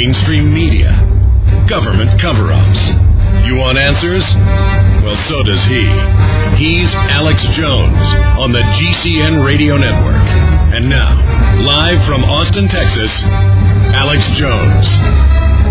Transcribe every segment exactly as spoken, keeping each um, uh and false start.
mainstream media, government cover-ups. You want answers? Well, so does he. He's Alex Jones on the G C N Radio Network. And now, live from Austin, Texas, Alex Jones.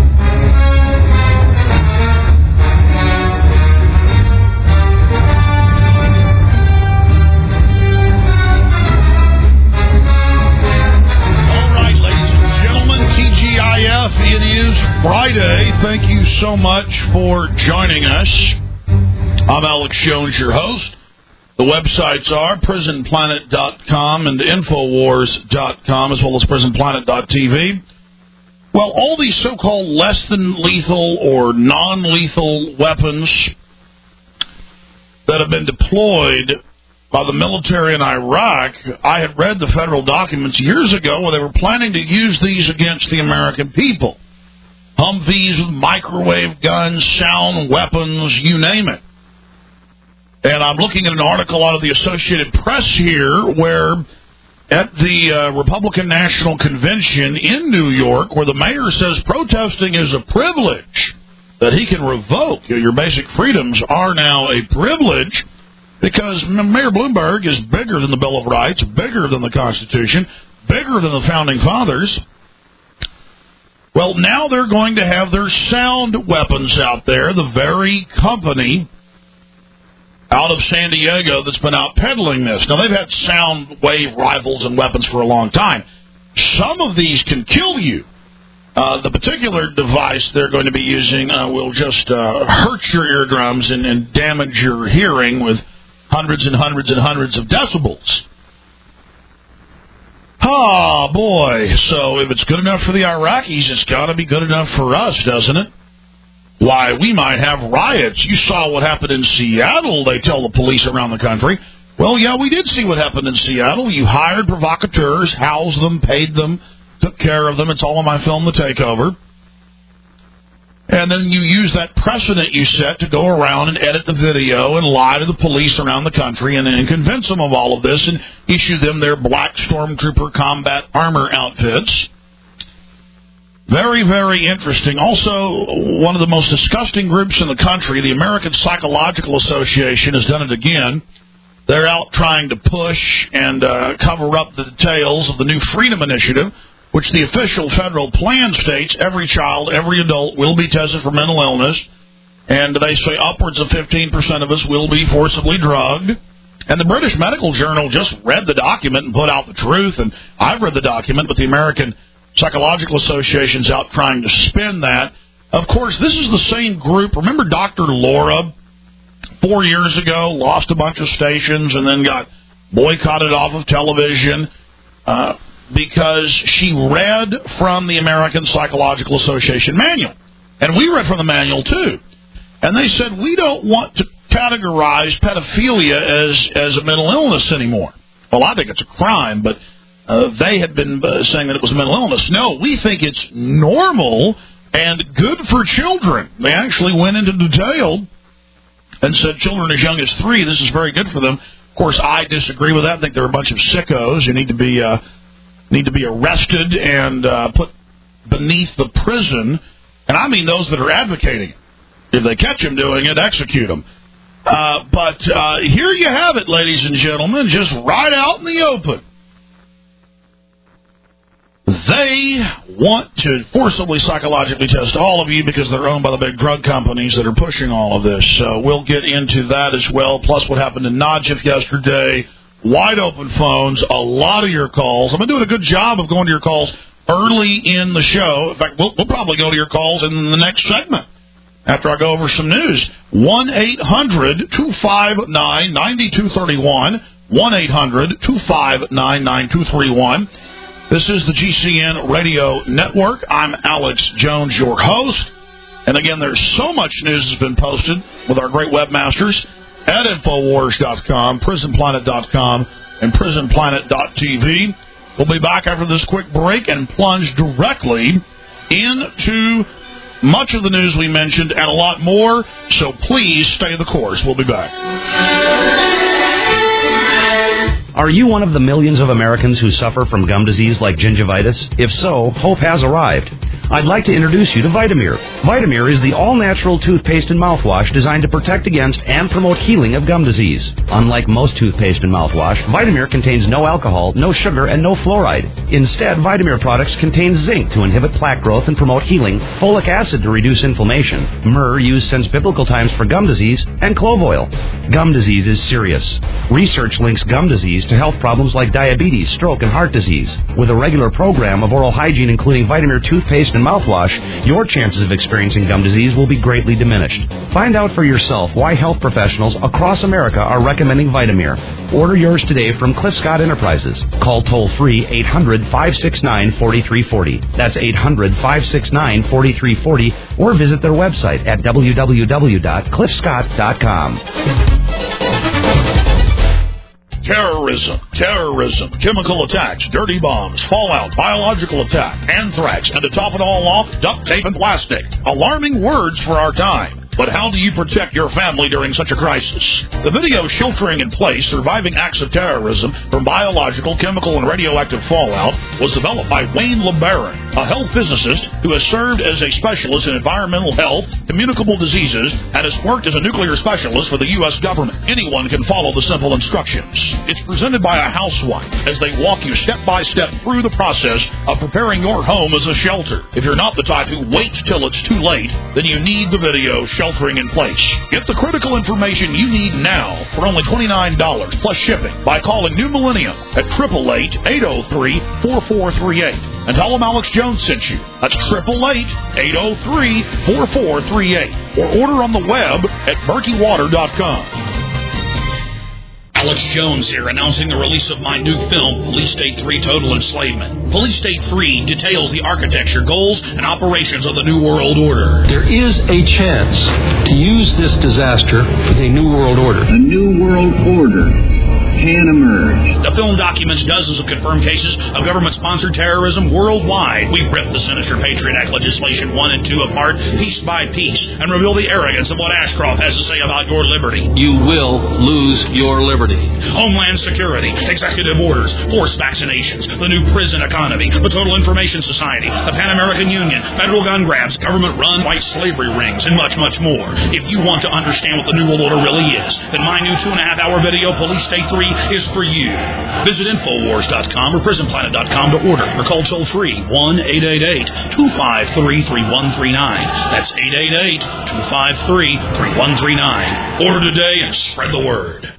It is Friday. Thank you so much for joining us. I'm Alex Jones, your host. The websites are prison planet dot com and infowars dot com, as well as prison planet dot t v. Well, all these so-called less than lethal or non-lethal weapons that have been deployed by the military in Iraq, I had read the federal documents years ago where they were planning to use these against the American people. Humvees with microwave guns, sound weapons, you name it. And I'm looking at an article out of the Associated Press here where at the uh, Republican National Convention in New York, where the mayor says protesting is a privilege that he can revoke. Your basic freedoms are now a privilege, because Mayor Bloomberg is bigger than the Bill of Rights, bigger than the Constitution, bigger than the Founding Fathers. Well, now they're going to have their sound weapons out there, the very company out of San Diego that's been out peddling this. Now, they've had sound wave rifles and weapons for a long time. Some of these can kill you. Uh, the particular device they're going to be using uh, will just uh, hurt your eardrums and, and damage your hearing with hundreds and hundreds and hundreds of decibels. Oh, boy. So if it's good enough for the Iraqis, it's got to be good enough for us, doesn't it? Why, we might have riots. You saw what happened in Seattle, they tell the police around the country. Well, yeah, we did see what happened in Seattle. You hired provocateurs, housed them, paid them, took care of them. It's all in my film, The Takeover. And then you use that precedent you set to go around and edit the video and lie to the police around the country and, and convince them of all of this and issue them their black stormtrooper combat armor outfits. Very, very interesting. Also, one of the most disgusting groups in the country, the American Psychological Association, has done it again. They're out trying to push and uh, cover up the details of the new Freedom Initiative, which the official federal plan states every child, every adult will be tested for mental illness, and they say upwards of fifteen percent of us will be forcibly drugged. And the British Medical Journal just read the document and put out the truth, and I've read the document, but the American Psychological Association's out trying to spin that. Of course, this is the same group. Remember Doctor Laura, four years ago, lost a bunch of stations and then got boycotted off of television, uh, because she read from the American Psychological Association manual. And we read from the manual, too. And they said, we don't want to categorize pedophilia as, as a mental illness anymore. Well, I think it's a crime, but uh, they had been uh, saying that it was a mental illness. No, we think it's normal and good for children. They actually went into detail and said children as young as three, this is very good for them. Of course, I disagree with that. I think they're a bunch of sickos who need to be... Uh, need to be arrested and uh, put beneath the prison. And I mean those that are advocating it. If they catch them doing it, execute them. Uh, but uh, here you have it, ladies and gentlemen, just right out in the open. They want to forcibly psychologically test all of you because they're owned by the big drug companies that are pushing all of this. So we'll get into that as well, plus what happened in Najaf yesterday. Wide open phones, a lot of your calls. I've been doing a good job of going to your calls early in the show. In fact, we'll, we'll probably go to your calls in the next segment after I go over some news. one eight hundred two five nine nine two three one. one eight hundred two five nine nine two three one. This is the G C N Radio Network. I'm Alex Jones, your host. And again, there's so much news that's been posted with our great webmasters at infowars dot com, prison planet dot com, and prison planet dot t v. We'll be back after this quick break and plunge directly into much of the news we mentioned and a lot more, so please stay the course. We'll be back. Are you one of the millions of Americans who suffer from gum disease like gingivitis? If so, hope has arrived. I'd like to introduce you to Vitamir. Vitamir is the all-natural toothpaste and mouthwash designed to protect against and promote healing of gum disease. Unlike most toothpaste and mouthwash, Vitamir contains no alcohol, no sugar, and no fluoride. Instead, Vitamir products contain zinc to inhibit plaque growth and promote healing, folic acid to reduce inflammation, myrrh used since biblical times for gum disease, and clove oil. Gum disease is serious. Research links gum disease to health problems like diabetes, stroke, and heart disease. With a regular program of oral hygiene including Vitamir toothpaste and mouthwash, your chances of experiencing gum disease will be greatly diminished. Find out for yourself why health professionals across America are recommending Vitamir. Order yours today from Cliff Scott Enterprises. Call toll-free eight hundred, five six nine, four three four zero. That's eight hundred, five six nine, four three four zero, or visit their website at w w w dot cliff scott dot com. Terrorism, terrorism, chemical attacks, dirty bombs, fallout, biological attack, anthrax, and to top it all off, duct tape and plastic. Alarming words for our time. But how do you protect your family during such a crisis? The video Sheltering in Place, Surviving Acts of Terrorism from Biological, Chemical, and Radioactive Fallout was developed by Wayne LeBaron, a health physicist who has served as a specialist in environmental health, communicable diseases, and has worked as a nuclear specialist for the U S government. Anyone can follow the simple instructions. It's presented by a housewife as they walk you step by step through the process of preparing your home as a shelter. If you're not the type who waits till it's too late, then you need the video Sheltering in Place. Get the critical information you need now for only twenty-nine dollars plus shipping by calling New Millennium at eight eight eight, eight zero three, four four three eight. And tell them Alex Jones sent you. That's eight eight eight, eight zero three, four four three eight. Or order on the web at murky water dot com. Alex Jones here, announcing the release of my new film, Police State three Total Enslavement. Police State three details the architecture, goals, and operations of the New World Order. There is a chance to use this disaster for the New World Order. A New World Order can emerge. The film documents dozens of confirmed cases of government-sponsored terrorism worldwide. We rip the sinister Patriot Act legislation one and two apart, piece by piece, and reveal the arrogance of what Ashcroft has to say about your liberty. You will lose your liberty. Homeland Security, executive orders, forced vaccinations, the new prison economy, the Total Information Society, the Pan-American Union, federal gun grabs, government-run white slavery rings, and much, much more. If you want to understand what the New World Order really is, then my new two-and-a-half-hour video, Police State three, is for you. Visit Infowars dot com or Prison Planet dot com to order, or call toll-free one eight eight eight, two five three, three one three nine. That's eight eight eight, two five three, three one three nine. Order today and spread the word.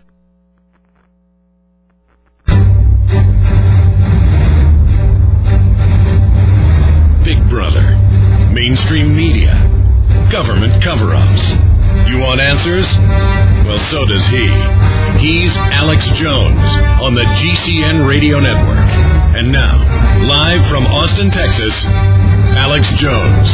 Big Brother, mainstream media, government cover-ups. You want answers? Well, so does he. He's Alex Jones on the G C N Radio Network. And now, live from Austin, Texas, Alex Jones.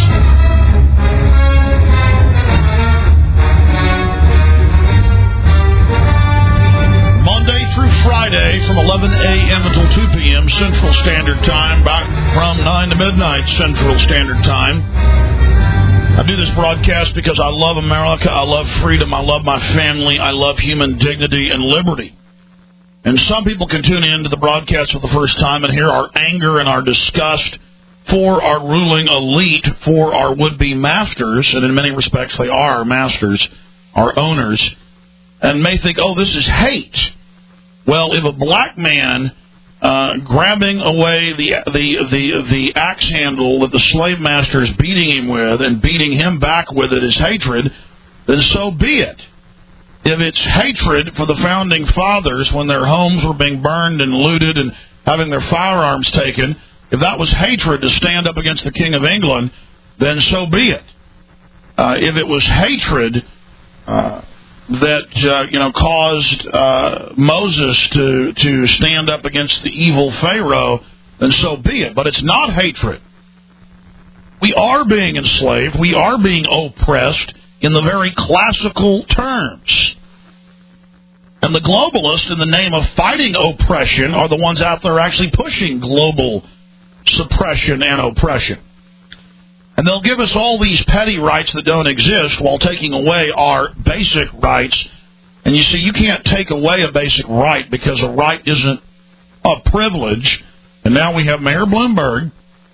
Monday through Friday from eleven a.m. until two p.m. Central Standard Time, back from nine to midnight Central Standard Time. I do this broadcast because I love America, I love freedom, I love my family, I love human dignity and liberty. And some people can tune in to the broadcast for the first time and hear our anger and our disgust for our ruling elite, for our would-be masters, and in many respects they are our masters, our owners, and may think, oh, this is hate. Well, if a black man uh, grabbing away the, the the the axe handle that the slave master is beating him with and beating him back with it is hatred, then so be it. If it's hatred for the founding fathers when their homes were being burned and looted and having their firearms taken, if that was hatred to stand up against the King of England, then so be it. Uh, if it was hatred uh, that uh, you know caused uh, Moses to to stand up against the evil Pharaoh, then so be it. But it's not hatred. We are being enslaved. We are being oppressed in the very classical terms. And the globalists, in the name of fighting oppression, are the ones out there actually pushing global suppression and oppression. And they'll give us all these petty rights that don't exist while taking away our basic rights. And you see, you can't take away a basic right because a right isn't a privilege. And now we have Mayor Bloomberg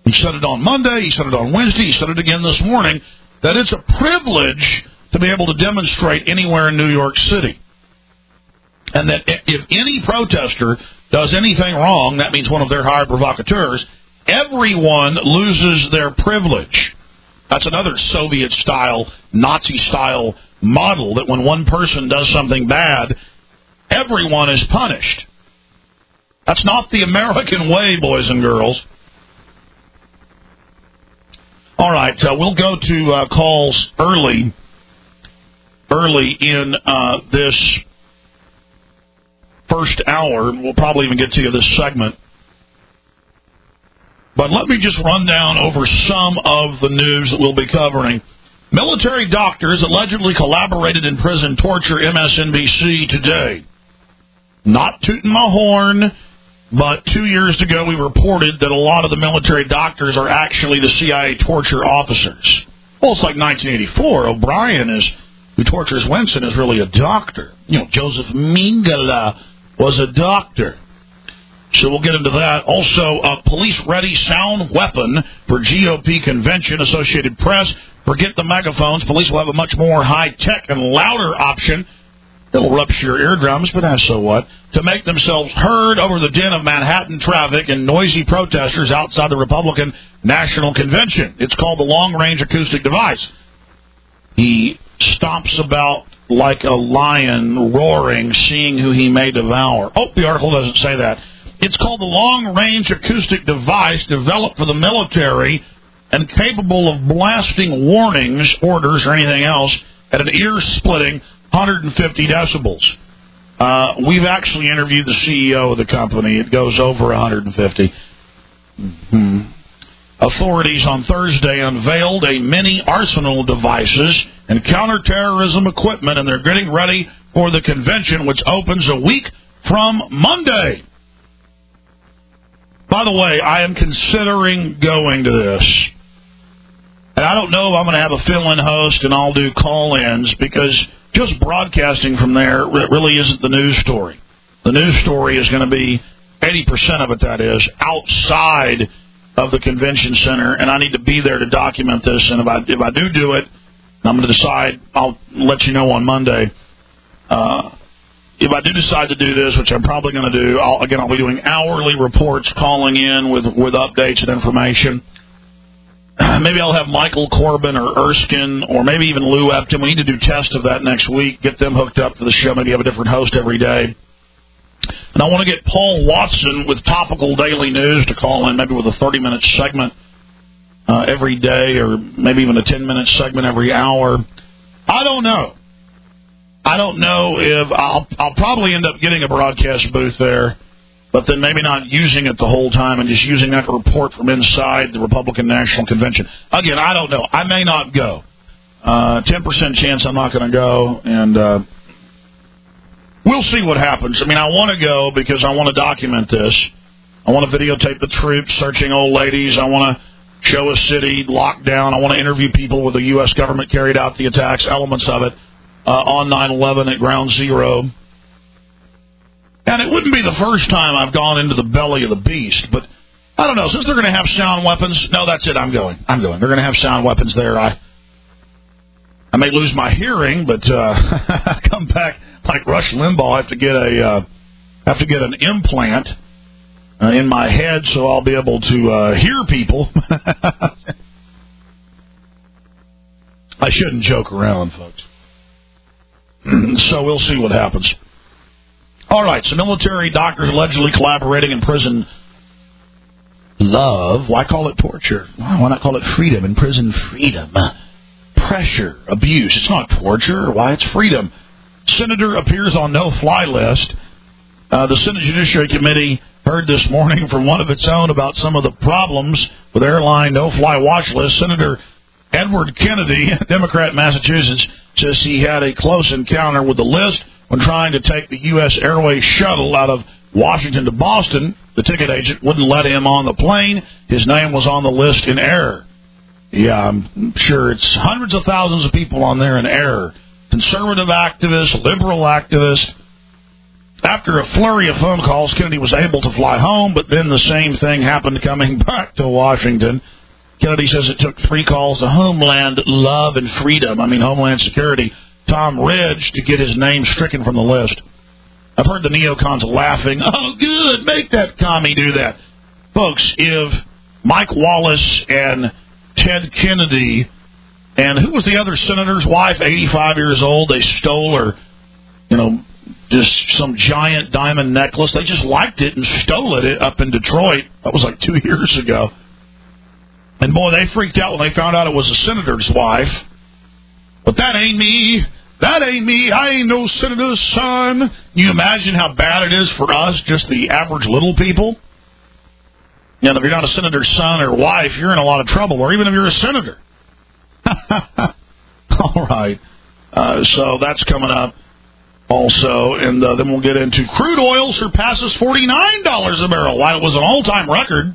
He said it on Monday, he said it on Wednesday, he said it again this morning, that it's a privilege to be able to demonstrate anywhere in New York City. And that if any protester does anything wrong, that means one of their hired provocateurs, everyone loses their privilege. That's another Soviet-style, Nazi-style model, that when one person does something bad, everyone is punished. That's not the American way, boys and girls. All right, uh, we'll go to uh, calls early, early in uh, this first hour. We'll probably even get to you this segment. But let me just run down over some of the news that we'll be covering. Military doctors allegedly collaborated in prison torture, M S N B C today. Not tooting my horn, but two years ago we reported that a lot of the military doctors are actually the C I A torture officers. Well, it's like nineteen eighty-four. O'Brien, is who tortures Winston, is really a doctor. You know, Joseph Mengele was a doctor. So we'll get into that. Also, a police-ready sound weapon for G O P convention. Associated Press, forget the megaphones. Police will have a much more high-tech and louder option. It'll rupture your eardrums, but as so what, to make themselves heard over the din of Manhattan traffic and noisy protesters outside the Republican National Convention. It's called the long-range acoustic device. He stomps about like a lion, roaring, seeing who he may devour. Oh, the article doesn't say that. It's called the long-range acoustic device developed for the military and capable of blasting warnings, orders, or anything else at an ear-splitting one hundred fifty decibels. Uh, we've actually interviewed the C E O of the company. It goes over one hundred fifty. Mm-hmm. Authorities on Thursday unveiled a mini arsenal of devices and counterterrorism equipment, and they're getting ready for the convention, which opens a week from Monday. By the way, I am considering going to this. And I don't know if I'm going to have a fill-in host and I'll do call-ins, because just broadcasting from there really isn't the news story. The news story is going to be, eighty percent of it, that is, outside of the convention center, and I need to be there to document this. And if I if I do do it, I'm going to decide, I'll let you know on Monday. Uh, if I do decide to do this, which I'm probably going to do, I'll, again, I'll be doing hourly reports, calling in with, with updates and information. Maybe I'll have Michael Corbin or Erskine or maybe even Lou Epton. We need to do tests of that next week, get them hooked up to the show, maybe have a different host every day. And I want to get Paul Watson with Topical Daily News to call in, maybe with a thirty-minute segment uh, every day, or maybe even a ten-minute segment every hour. I don't know. I don't know if I'll, I'll probably end up getting a broadcast booth there, but then maybe not using it the whole time and just using that to report from inside the Republican National Convention. Again, I don't know. I may not go. Uh, ten percent chance I'm not going to go, and uh, we'll see what happens. I mean, I want to go because I want to document this. I want to videotape the troops searching old ladies. I want to show a city locked down. I want to interview people where the U S government carried out the attacks, elements of it, uh, on nine eleven at Ground Zero. And it wouldn't be the first time I've gone into the belly of the beast, but I don't know. Since they're going to have sound weapons, no, that's it. I'm going. I'm going. They're going to have sound weapons there. I I may lose my hearing, but uh, come back like Rush Limbaugh. I have to get a uh, have to get an implant uh, in my head so I'll be able to uh, hear people. I shouldn't joke around, folks. So we'll see what happens. All right, so military doctors allegedly collaborating in prison love. Why call it torture? Why not call it freedom? In prison, freedom. Pressure, abuse. It's not torture. Why? It's freedom. Senator appears on no-fly list. Uh, the Senate Judiciary Committee heard this morning from one of its own about some of the problems with airline no-fly watch list. Senator Edward Kennedy, Democrat, Massachusetts, says he had a close encounter with the list when trying to take the U S Airways shuttle out of Washington to Boston. The ticket agent wouldn't let him on the plane. His name was on the list in error. Yeah, I'm sure it's hundreds of thousands of people on there in error. Conservative activists, liberal activists. after a flurry of phone calls, Kennedy was able to fly home, but then the same thing happened coming back to Washington. Kennedy says it took three calls to Homeland Love and Freedom, I mean Homeland Security, Tom Ridge, to get his name stricken from the list. I've heard the neocons laughing, oh, good, make that commie do that. Folks, if Mike Wallace and Ted Kennedy, and who was the other senator's wife, eighty-five years old, they stole her, you know, just some giant diamond necklace. They just liked it and stole it up in Detroit. That was like two years ago. And, boy, they freaked out when they found out it was a senator's wife. But that ain't me. That ain't me. I ain't no senator's son. Can you imagine how bad it is for us, just the average little people? You know, if you're not a senator's son or wife, you're in a lot of trouble, or even if you're a senator. All right. Uh, so that's coming up also. And uh, then we'll get into crude oil surpasses forty-nine dollars a barrel. While it was an all-time record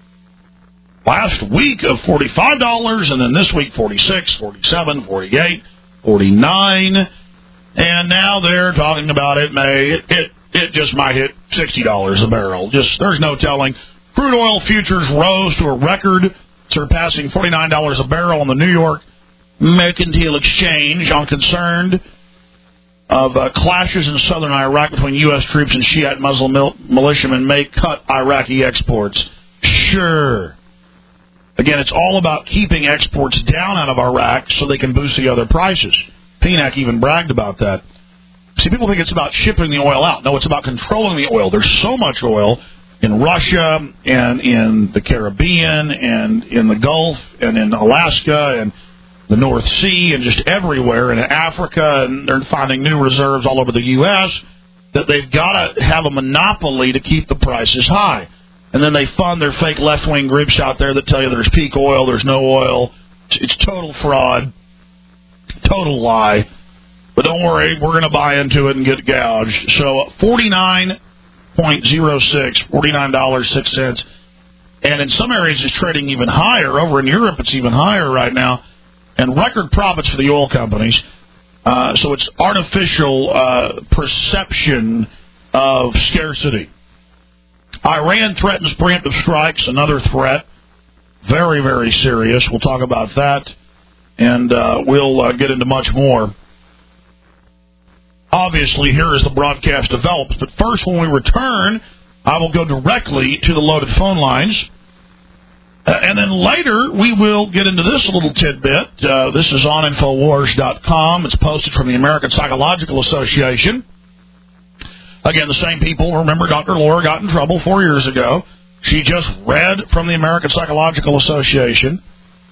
last week of forty-five dollars, and then this week forty-six, forty-seven, forty-eight, forty-nine, and now they're talking about it may it it, it just might hit sixty dollars a barrel. Just there's no telling. Crude oil futures rose to a record, surpassing forty-nine dollars a barrel on the New York Mercantile Exchange on concern of uh, clashes in southern Iraq between U S troops and Shiite Muslim mil- militiamen may cut Iraqi exports. Sure. Again, it's all about keeping exports down out of Iraq so they can boost the other prices. P N A C even bragged about that. See, people think it's about shipping the oil out. No, it's about controlling the oil. There's so much oil in Russia and in the Caribbean and in the Gulf and in Alaska and the North Sea and just everywhere, and in Africa, and they're finding new reserves all over the U S, that they've got to have a monopoly to keep the prices high. And then they fund their fake left-wing groups out there that tell you there's peak oil, there's no oil. It's total fraud, total lie. But don't worry, we're going to buy into it and get gouged. So forty-nine point oh six, forty-nine dollars and six cents. And in some areas it's trading even higher. Over in Europe it's even higher right now. And record profits for the oil companies. Uh, so it's artificial uh, perception of scarcity. Iran threatens preemptive strikes, another threat. Very, very serious. We'll talk about that. And uh, we'll uh, get into much more. Obviously, here as the broadcast develops. But first, when we return, I will go directly to the loaded phone lines. Uh, and then later, we will get into this little tidbit. Uh, this is on Infowars dot com. It's posted from the American Psychological Association. Again, the same people. Remember, Doctor Laura got in trouble four years ago. She just read from the American Psychological Association.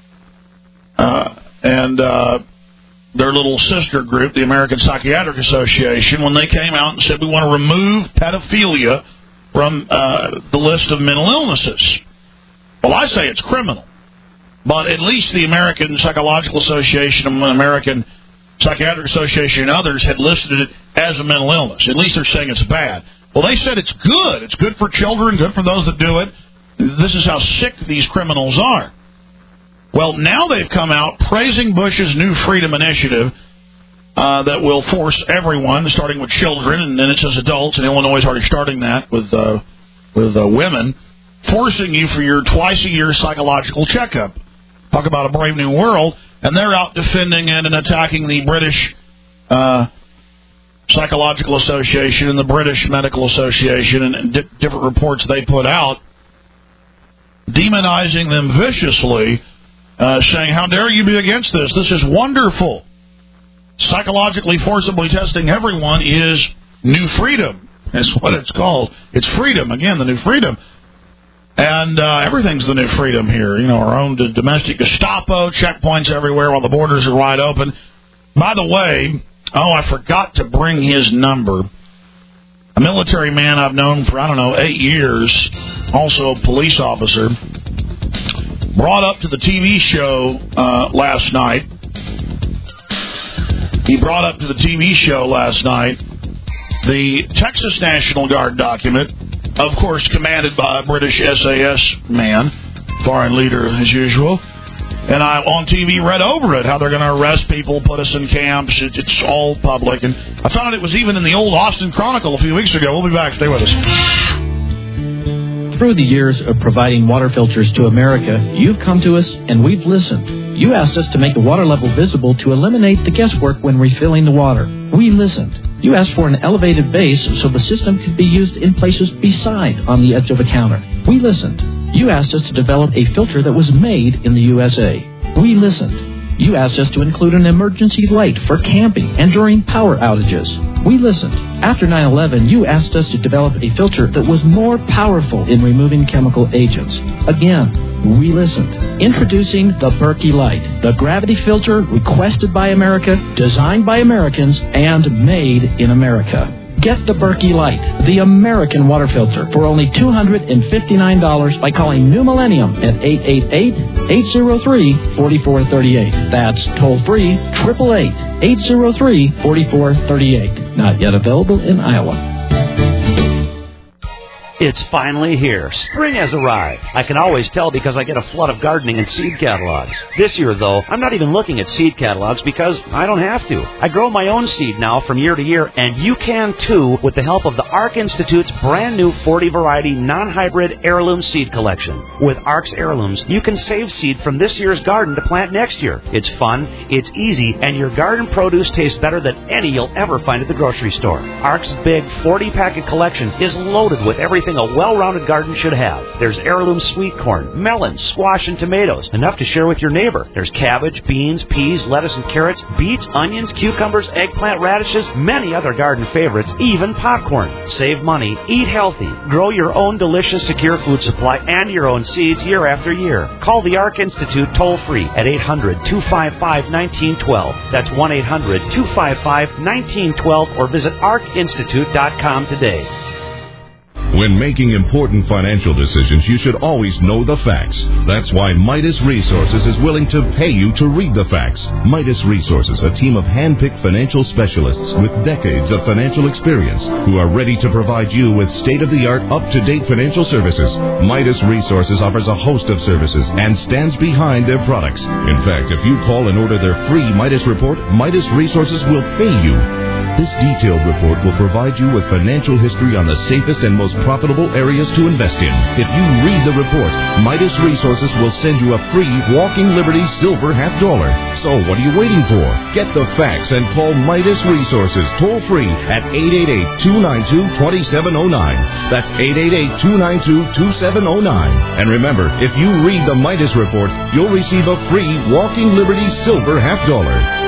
Uh, and uh, their little sister group, the American Psychiatric Association, when they came out and said, we want to remove pedophilia from uh, the list of mental illnesses. Well, I say it's criminal. But at least the American Psychological Association and the American Psychiatric Association and others had listed it as a mental illness. At least they're saying it's bad. Well, they said it's good. It's good for children, good for those that do it. This is how sick these criminals are. Well, now they've come out praising Bush's new freedom initiative uh, that will force everyone, starting with children, and then it says adults, and Illinois is already starting that with uh, with uh, women, forcing you for your twice-a-year psychological checkup. Talk about a brave new world. And they're out defending it and attacking the British uh, Psychological Association and the British Medical Association and, and di- different reports they put out, demonizing them viciously, uh, saying, how dare you be against this? This is wonderful. Psychologically forcibly testing everyone is new freedom. That's what it's called. It's freedom. Again, the new freedom. And uh, everything's the new freedom here. You know, our own domestic Gestapo, checkpoints everywhere while the borders are wide open. By the way, oh, I forgot to bring his number. A military man I've known for, I don't know, eight years, also a police officer, brought up to the T V show uh, last night. He brought up to the T V show last night the Texas National Guard document, of course, commanded by a British S A S man, foreign leader as usual. And I, on T V, read over it, how they're going to arrest people, put us in camps. It, it's all public. And I found it was even in the old Austin Chronicle a few weeks ago. We'll be back. Stay with us. Through the years of providing water filters to America, you've come to us and we've listened. You asked us to make the water level visible to eliminate the guesswork when refilling the water. We listened. You asked for an elevated base so the system could be used in places beside on the edge of a counter. We listened. You asked us to develop a filter that was made in the U S A. We listened. You asked us to include an emergency light for camping and during power outages. We listened. After nine eleven, you asked us to develop a filter that was more powerful in removing chemical agents. Again, we listened. Introducing the Berkey Light, the gravity filter requested by America, designed by Americans, and made in America. Get the Berkey Light, the American water filter, for only two hundred fifty-nine dollars by calling New Millennium at eight eight eight, eight zero three, four four three eight. That's toll-free, eight eight eight, eight zero three, four four three eight. Not yet available in Iowa. It's finally here. Spring has arrived. I can always tell because I get a flood of gardening and seed catalogs. This year, though, I'm not even looking at seed catalogs because I don't have to. I grow my own seed now from year to year, and you can too with the help of the ARC Institute's brand new forty variety non-hybrid heirloom seed collection. With ARC's heirlooms, you can save seed from this year's garden to plant next year. It's fun, it's easy, and your garden produce tastes better than any you'll ever find at the grocery store. ARC's big forty-packet collection is loaded with everything a well-rounded garden should have. There's heirloom sweet corn, melons, squash, and tomatoes, enough to share with your neighbor. There's cabbage, beans, peas, lettuce, and carrots, beets, onions, cucumbers, eggplant, radishes, many other garden favorites, even popcorn. Save money, eat healthy, grow your own delicious, secure food supply and your own seeds year after year. Call the ARC Institute toll-free at eight hundred, two five five, one nine one two. That's one eight hundred, two five five, one nine one two, or visit arc institute dot com today. When making important financial decisions, you should always know the facts. That's why Midas Resources is willing to pay you to read the facts. Midas Resources, a team of hand-picked financial specialists with decades of financial experience who are ready to provide you with state-of-the-art, up-to-date financial services. Midas Resources offers a host of services and stands behind their products. In fact, if you call and order their free Midas report, Midas Resources will pay you. This detailed report will provide you with financial history on the safest and most profitable areas to invest in. If you read the report, Midas Resources will send you a free Walking Liberty silver half dollar. So what are you waiting for? Get the facts and call Midas Resources toll free at eight eight eight, two nine two, two seven zero nine. That's eight eight eight, two nine two, two seven zero nine. And remember, if you read the Midas report, you'll receive a free Walking Liberty silver half dollar.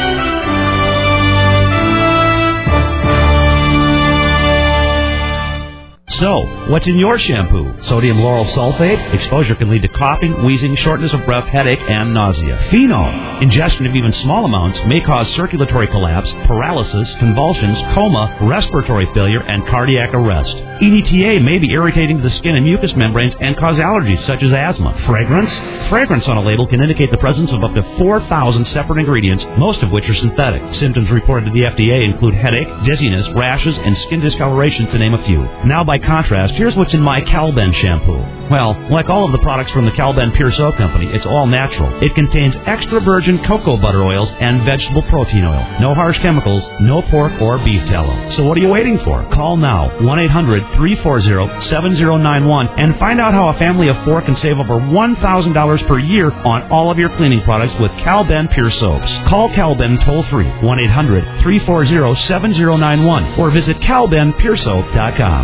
So, what's in your shampoo? Sodium lauryl sulfate? Exposure can lead to coughing, wheezing, shortness of breath, headache, and nausea. Phenol. Ingestion of even small amounts may cause circulatory collapse, paralysis, convulsions, coma, respiratory failure, and cardiac arrest. E D T A may be irritating to the skin and mucous membranes and cause allergies such as asthma. Fragrance? Fragrance on a label can indicate the presence of up to four thousand separate ingredients, most of which are synthetic. Symptoms reported to the F D A include headache, dizziness, rashes, and skin discoloration, to name a few. Now, by contrast, here's what's in my Calben shampoo. Well, like all of the products from the Calben Pure Soap Company, it's all natural. It contains extra virgin cocoa butter oils and vegetable protein oil. No harsh chemicals, no pork or beef tallow. So what are you waiting for? Call now, one eight hundred, three four zero, seven zero nine one, and find out how a family of four can save over one thousand dollars per year on all of your cleaning products with Calben Pure Soaps. Call Calben toll-free, one eight hundred, three four zero, seven zero nine one, or visit cal ben pure soap dot com.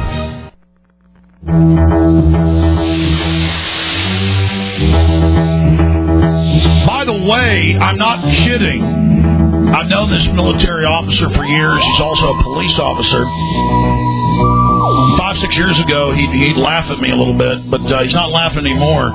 By the way, I'm not kidding. I've known this military officer for years. He's also a police officer. Five, six years ago, he'd, he'd laugh at me a little bit, but uh, he's not laughing anymore.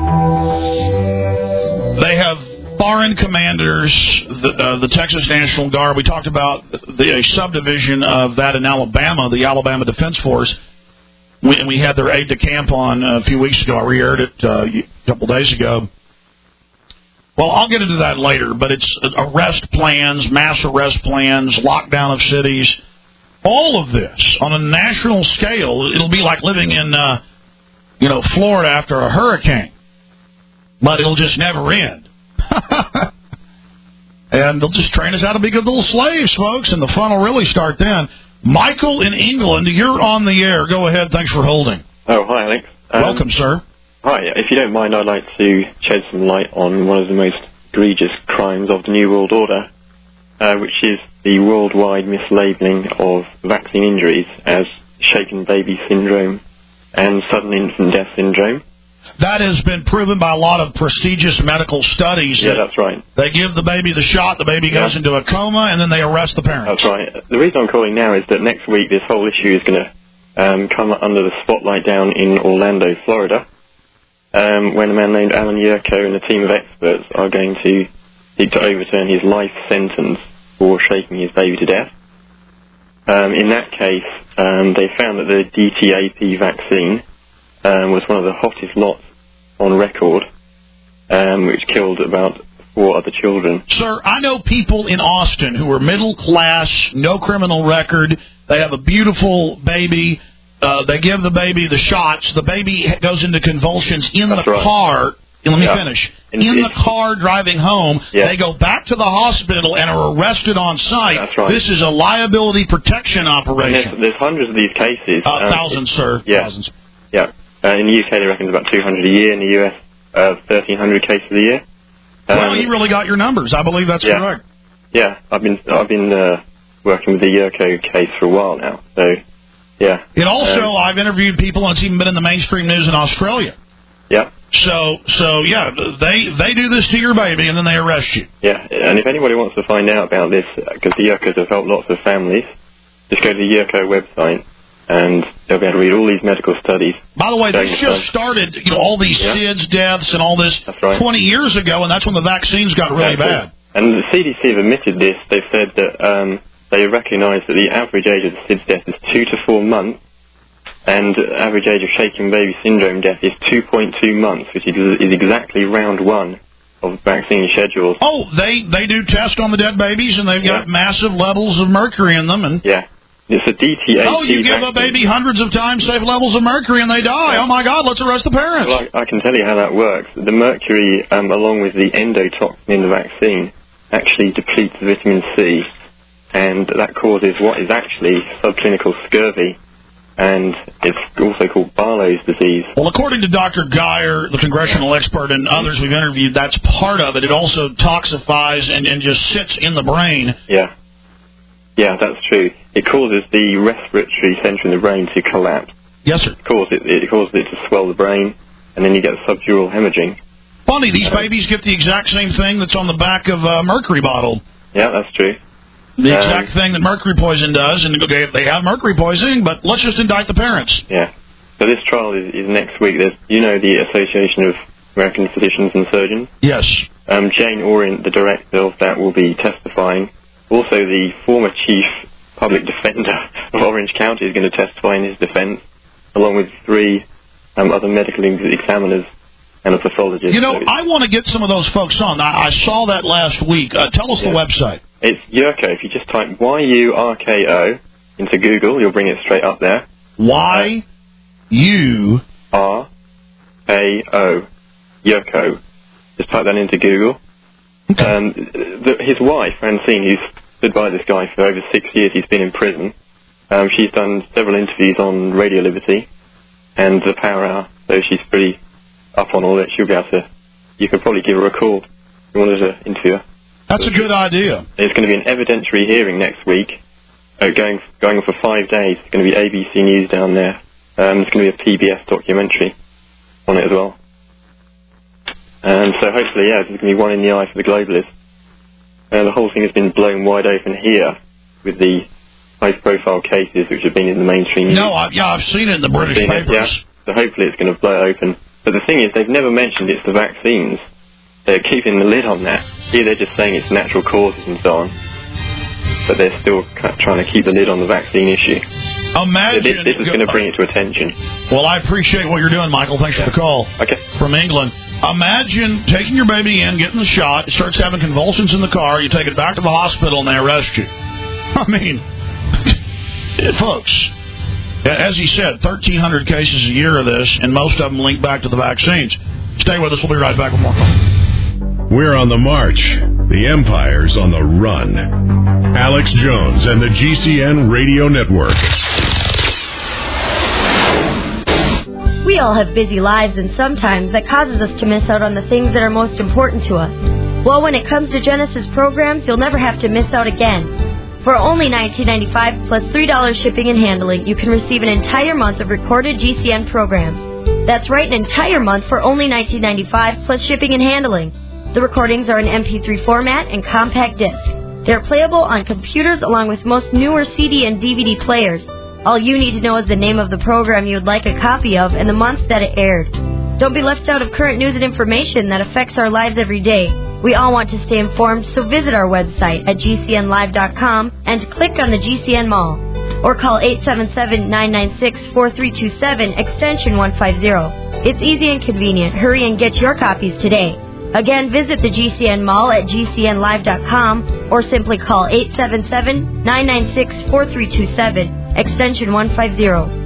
They have foreign commanders, the, uh, the Texas National Guard. We talked about the, a subdivision of that in Alabama, the Alabama Defense Force. We, we had their aide-de-camp on a few weeks ago. I re-aired it uh, a couple days ago. Well, I'll get into that later, but it's arrest plans, mass arrest plans, lockdown of cities, all of this on a national scale. It'll be like living in, uh, you know, Florida after a hurricane, but it'll just never end. And they'll just train us how to be good little slaves, folks, and the fun will really start then. Michael in England, you're on the air. Go ahead. Thanks for holding. Oh, hi, Alex. Um, Welcome, sir. Hi. If you don't mind, I'd like to shed some light on one of the most egregious crimes of the New World Order, uh, which is the worldwide mislabeling of vaccine injuries as shaken baby syndrome and sudden infant death syndrome. That has been proven by a lot of prestigious medical studies. Yeah, that that's right. They give the baby the shot, the baby goes yeah. into a coma, and then they arrest the parents. That's right. The reason I'm calling now is that next week this whole issue is going to um, come under the spotlight down in Orlando, Florida, um, when a man named Alan Yurko and a team of experts are going to seek to overturn his life sentence for shaking his baby to death. Um, in that case, um, they found that the D T A P vaccine um, was one of the hottest lots on record, um, which killed about four other children. Sir, I know people in Austin who are middle class, no criminal record. They have a beautiful baby. Uh, they give the baby the shots. The baby goes into convulsions in That's the right. car. Let me yeah. finish. In, in the car driving home, yeah. they go back to the hospital and are arrested on site. That's right. This is a liability protection operation. There's, there's hundreds of these cases. Uh, um, thousands, sir. Yeah. Thousands. Yeah. Uh, in the U K, they reckon it's about two hundred a year. In the U S, uh, thirteen hundred cases a year. Um, Well, you really got your numbers. I believe that's yeah. correct. Yeah, I've been I've been uh, working with the Yurko case for a while now. So, yeah. It also, um, I've interviewed people, and it's even been in the mainstream news in Australia. Yeah. So, so yeah, they they do this to your baby, and then they arrest you. Yeah, and if anybody wants to find out about this, because the Yurkos have helped lots of families, just go to the Yurko website, and they'll be able to read all these medical studies. By the way, this just time. started, you know, all these yeah. SIDS deaths and all this right. twenty years ago, and that's when the vaccines got really exactly. bad. And the C D C have admitted this. They've said that um, they recognise that the average age of the SIDS death is two to four months, and the average age of shaken baby syndrome death is two point two months, which is, is exactly round one of vaccine schedules. Oh, they, they do test on the dead babies, and they've yeah. got massive levels of mercury in them. And yeah. It's a D T A P Oh, you give vaccine. a baby hundreds of times safe levels of mercury, and they die. Yeah. Oh, my God, let's arrest the parents. Well, I, I can tell you how that works. The mercury, um, along with the endotoxin in the vaccine, actually depletes vitamin C, and that causes what is actually subclinical scurvy, and it's also called Barlow's disease. Well, according to Doctor Geyer, the congressional expert, and others we've interviewed, that's part of it. It also toxifies and, and just sits in the brain. Yeah. Yeah, that's true. It causes the respiratory centre in the brain to collapse. Yes, sir. It causes it, it causes it to swell the brain, and then you get subdural hemorrhaging. Funny, these babies get the exact same thing that's on the back of a mercury bottle. Yeah, that's true. The Um, exact thing that mercury poison does, and okay, they have mercury poisoning, but let's just indict the parents. Yeah. So this trial is, is next week. There's, you know, the Association of American Physicians and Surgeons? Yes. Um, Jane Orient, the director of that, will be testifying. Also, the former chief public defender of Orange County is going to testify in his defense, along with three um, other medical examiners and a pathologist. You know, so I want to get some of those folks on. I, I saw that last week. Uh, tell us yeah. the website. It's Yurko. If you just type Y U R K O into Google, you'll bring it straight up there. Y U R K O. Yurko. Just type that into Google. Okay. Um, the, his wife, Francine, who's stood by this guy for over six years, he's been in prison. Um, she's done several interviews on Radio Liberty and the Power Hour, so she's pretty up on all that. She'll be able to, you could probably give her a call if you wanted to interview her. That's a good idea. There's going to be an evidentiary hearing next week, uh, going going on for five days. It's going to be A B C News down there. Um, there's going to be a P B S documentary on it as well. And so hopefully, yeah, there's going to be one in the eye for the globalists. Uh, the whole thing has been blown wide open here with the high-profile cases which have been in the mainstream news. No, I, yeah, I've seen it in the British Seen it, papers. yeah. So hopefully it's going to blow open. But the thing is, they've never mentioned it's the vaccines. They're keeping the lid on that. Here they're just saying it's natural causes and so on. But they're still trying to keep the lid on the vaccine issue. Imagine. So this, this is going to bring it to attention. Well, I appreciate what you're doing, Michael. Thanks yeah. for the call. Okay. From England. Imagine taking your baby in, getting the shot, it starts having convulsions in the car, you take it back to the hospital, and they arrest you. I mean, folks, as he said, thirteen hundred cases a year of this, and most of them link back to the vaccines. Stay with us. We'll be right back with more. We're on the march. The Empire's on the run. Alex Jones and the G C N Radio Network. We all have busy lives, and sometimes that causes us to miss out on the things that are most important to us. Well, when it comes to Genesis programs, you'll never have to miss out again. For only nineteen ninety-five dollars plus three dollars shipping and handling, you can receive an entire month of recorded G C N programs. That's right, an entire month for only nineteen ninety-five dollars plus shipping and handling. The recordings are in M P three format and compact disc. They're playable on computers along with most newer C D and D V D players. All you need to know is the name of the program you would like a copy of and the month that it aired. Don't be left out of current news and information that affects our lives every day. We all want to stay informed, so visit our website at G C N live dot com and click on the G C N Mall. Or call eight seven seven, nine nine six, four three two seven, extension one fifty. It's easy and convenient. Hurry and get your copies today. Again, visit the G C N Mall at G C N live dot com or simply call eight seven seven, nine nine six, four three two seven, extension one fifty.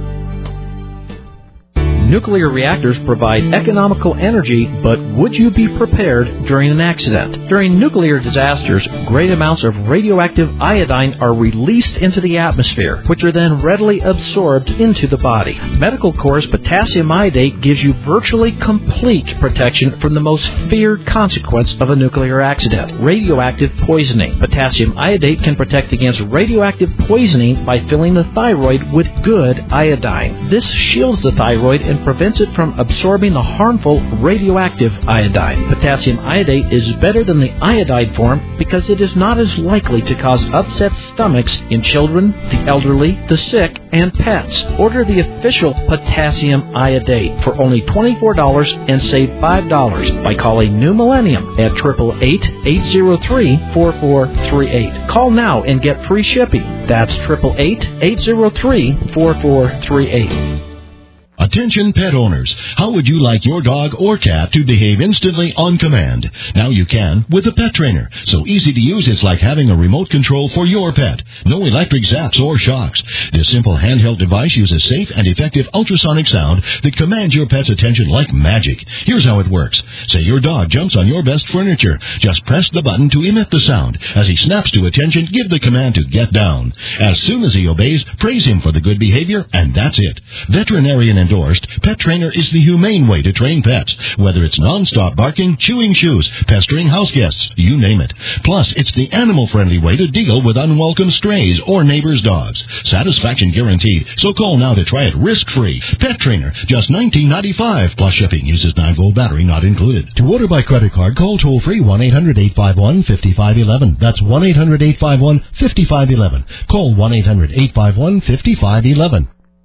Nuclear reactors provide economical energy, but would you be prepared during an accident? During nuclear disasters, great amounts of radioactive iodine are released into the atmosphere, which are then readily absorbed into the body. Medical Corps' potassium iodate gives you virtually complete protection from the most feared consequence of a nuclear accident, radioactive poisoning. Potassium iodate can protect against radioactive poisoning by filling the thyroid with good iodine. This shields the thyroid and prevents it from absorbing the harmful radioactive iodine. Potassium iodate is better than the iodide form because it is not as likely to cause upset stomachs in children, the elderly, the sick, and pets. Order the official potassium iodate for only twenty-four dollars and save five dollars by calling New Millennium at eight eight eight, eight zero three, four four three eight. Call now and get free shipping. That's eight eight eight, eight zero three, four four three eight. Attention pet owners, how would you like your dog or cat to behave instantly on command? Now you can with the Pet Trainer. So easy to use, it's like having a remote control for your pet. No electric zaps or shocks. This simple handheld device uses safe and effective ultrasonic sound that commands your pet's attention like magic. Here's how it works. Say your dog jumps on your best furniture. Just press the button to emit the sound. As he snaps to attention, give the command to get down. As soon as he obeys, praise him for the good behavior, and that's it. Veterinarian and endorsed, Pet Trainer is the humane way to train pets, whether it's non-stop barking, chewing shoes, pestering house guests, you name it. Plus, it's the animal-friendly way to deal with unwelcome strays or neighbors' dogs. Satisfaction guaranteed, so call now to try it risk-free. Pet Trainer, just nineteen ninety-five dollars plus shipping. Uses nine volt battery not included. To order by credit card, call toll-free one eight hundred, eight five one, five five one one. That's one eight hundred, eight five one, five five one one. Call one eight hundred, eight five one, five five one one.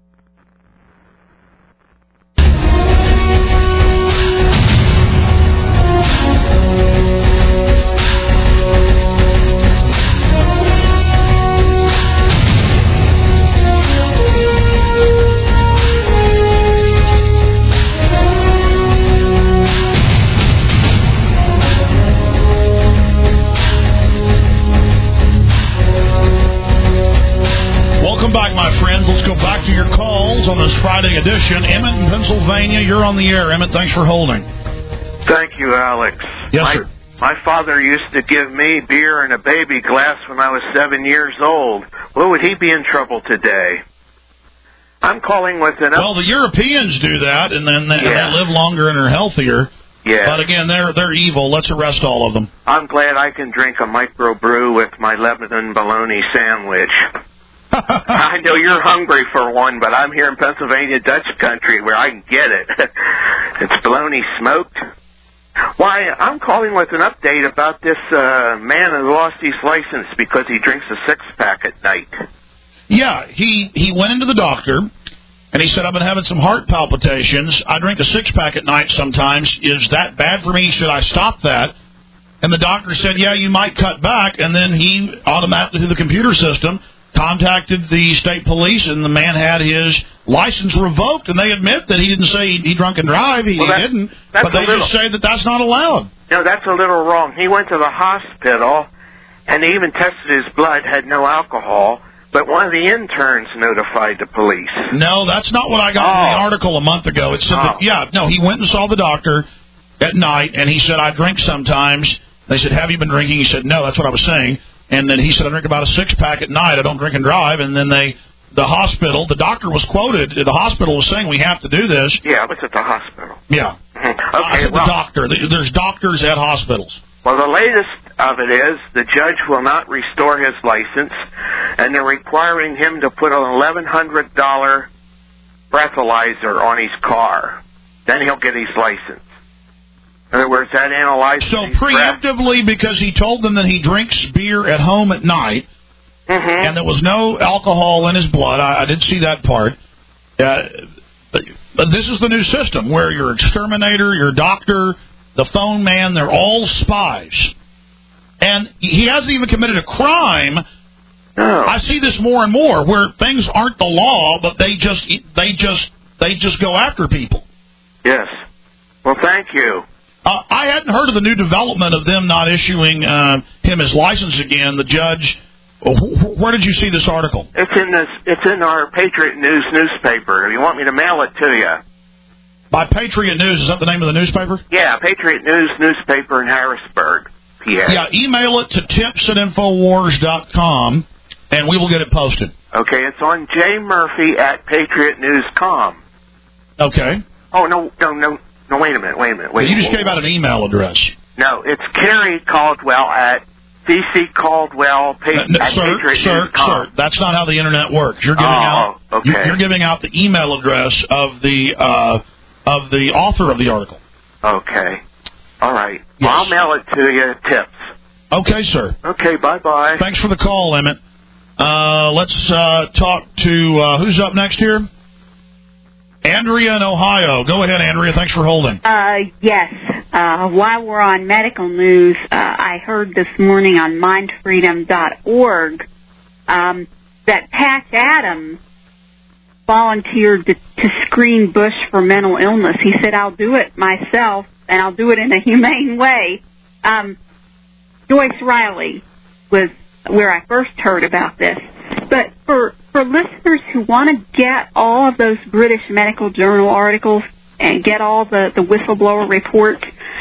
On this Friday edition, Emmett in Pennsylvania, you're on the air. Emmett, thanks for holding. Thank you, Alex. Yes, my, sir. My father used to give me beer in a baby glass when I was seven years old. Well, would he be in trouble today? I'm calling with an... Well, the Europeans do that, and then they, yeah. they live longer and are healthier. Yeah. But again, they're they're evil. Let's arrest all of them. I'm glad I can drink a microbrew with my Lebanon bologna sandwich. I know you're hungry for one, but I'm here in Pennsylvania, Dutch country, where I can get it. It's bologna smoked. Why, I'm calling with an update about this uh, man who lost his license because he drinks a six-pack at night. Yeah, he, he went into the doctor, and he said, I've been having some heart palpitations. I drink a six-pack at night sometimes. Is that bad for me? Should I stop that? And the doctor said, yeah, you might cut back. And then he automatically, through the computer system, contacted the state police, and the man had his license revoked, and they admit that he didn't say he, he drunk and drive. He, well, that, he didn't, but they little, just say that that's not allowed. No, that's a little wrong. He went to the hospital, and they even tested his blood, had no alcohol, but one of the interns notified the police. No, that's not what I got oh. in the article a month ago. It said, oh. that, yeah, no, he went and saw the doctor. at night, and he said, I drink sometimes. They said, have you been drinking? He said, no, that's what I was saying. And then he said, I drink about a six-pack at night. I don't drink and drive. And then they, the hospital, the doctor was quoted, the hospital was saying, we have to do this. Yeah, I was at the hospital. Yeah. Okay, I said well, the doctor. There's doctors at hospitals. Well, the latest of it is the judge will not restore his license, and they're requiring him to put an eleven hundred dollars breathalyzer on his car. Then he'll get his license. In other words, that analyzes So preemptively, breath. Because he told them that he drinks beer at home at night, mm-hmm. and there was no alcohol in his blood. I, I did see that part. Uh, but, but this is the new system where your exterminator, your doctor, the phone man, they're all spies. And he hasn't even committed a crime. No. I see this more and more where things aren't the law, but they just they just they just go after people. Yes. Well, thank you. Uh, I hadn't heard of the new development of them not issuing uh, him his license again. The judge. Where did you see this article? It's in this. It's in our Patriot News newspaper. If you want me to mail it to you. By Patriot News, is that the name of the newspaper? Yeah, Patriot News newspaper in Harrisburg, P A. Yeah, email it to tips at infowars dot com, and we will get it posted. Okay, it's on J Murphy at patriot news dot com. Okay. Oh, no, no, no, no, wait a minute, wait a minute. Wait, well, you just wait, gave out an email address. No, it's Kerry Caldwell at C C Caldwell pa- no, at sir, patriot sir, news dot com. Sir, that's not how the Internet works. You're giving oh, out okay. you're, you're giving out the email address of the uh, of the author of the article. Okay. All right. Yes. Well, I'll mail it to you, tips. Okay, sir. Okay, bye-bye. Thanks for the call, Emmett. Uh, let's uh, talk to, uh, who's up next here? Andrea in Ohio. Go ahead, Andrea. Thanks for holding. Uh, yes. Uh, while we're on medical news, uh, I heard this morning on mind freedom dot org um, that Patch Adams volunteered to, to screen Bush for mental illness. He said, I'll do it myself, and I'll do it in a humane way. Um, Joyce Riley was where I first heard about this. But for for listeners who want to get all of those British Medical Journal articles and get all the, the whistleblower reports,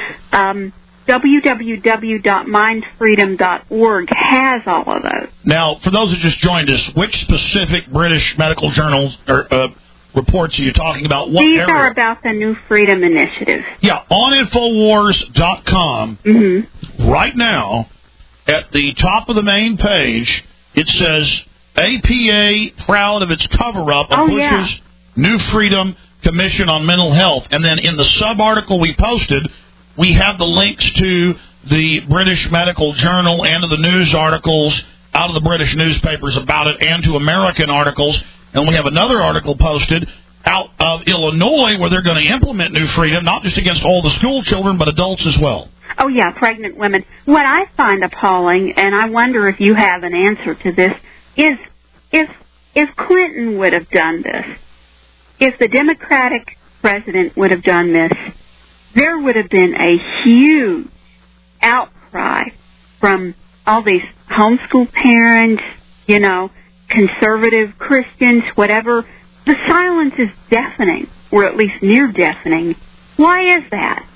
um, w w w dot mind freedom dot org has all of those. Now, for those who just joined us, which specific British medical journals or uh, reports are you talking about? What These area? are about the New Freedom Initiative. Yeah, on infowars dot com, mm-hmm. right now, at the top of the main page, it says, A P A proud of its cover-up of oh, Bush's yeah. New Freedom Commission on Mental Health. And then in the sub-article we posted, we have the links to the British Medical Journal and to the news articles out of the British newspapers about it and to American articles. And we have another article posted out of Illinois where they're going to implement New Freedom, not just against all the school children, but adults as well. Oh, yeah, pregnant women. What I find appalling, and I wonder if you have an answer to this, is if if Clinton would have done this, if the Democratic president would have done this, there would have been a huge outcry from all these homeschool parents, you know, conservative Christians, whatever. The silence is deafening, or at least near deafening. Why is that?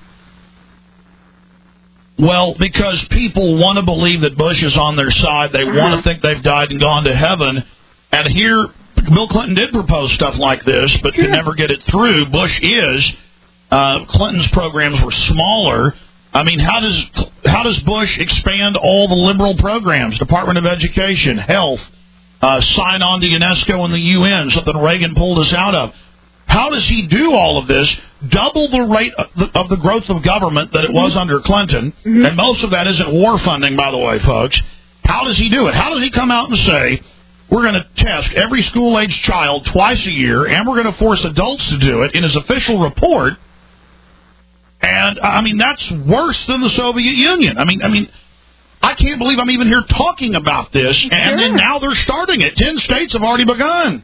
Well, because people want to believe that Bush is on their side. They uh-huh. want to think they've died and gone to heaven. And here, Bill Clinton did propose stuff like this, but could never get it through. Bush is. Uh, Clinton's programs were smaller. I mean, how does how does Bush expand all the liberal programs? Department of Education, Health, uh, sign on to UNESCO and the U N, something Reagan pulled us out of. How does he do all of this? Double the rate of the, of the growth of government that it was mm-hmm. under Clinton, mm-hmm. and most of that isn't war funding, by the way, folks. How does he do it? How does he come out and say, we're going to test every school-age child twice a year, and we're going to force adults to do it in his official report? And, I mean, that's worse than the Soviet Union. I mean, I mean, I can't believe I'm even here talking about this, and sure. then now they're starting it. Ten states have already begun.